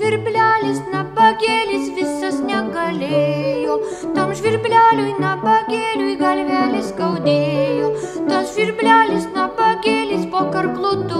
žvirblelis nabagėlis visas negalėjo, tam žvirbleliui nabagėliui galvelį skaudėjo. Tas žvirblelis nabagėlis po karklu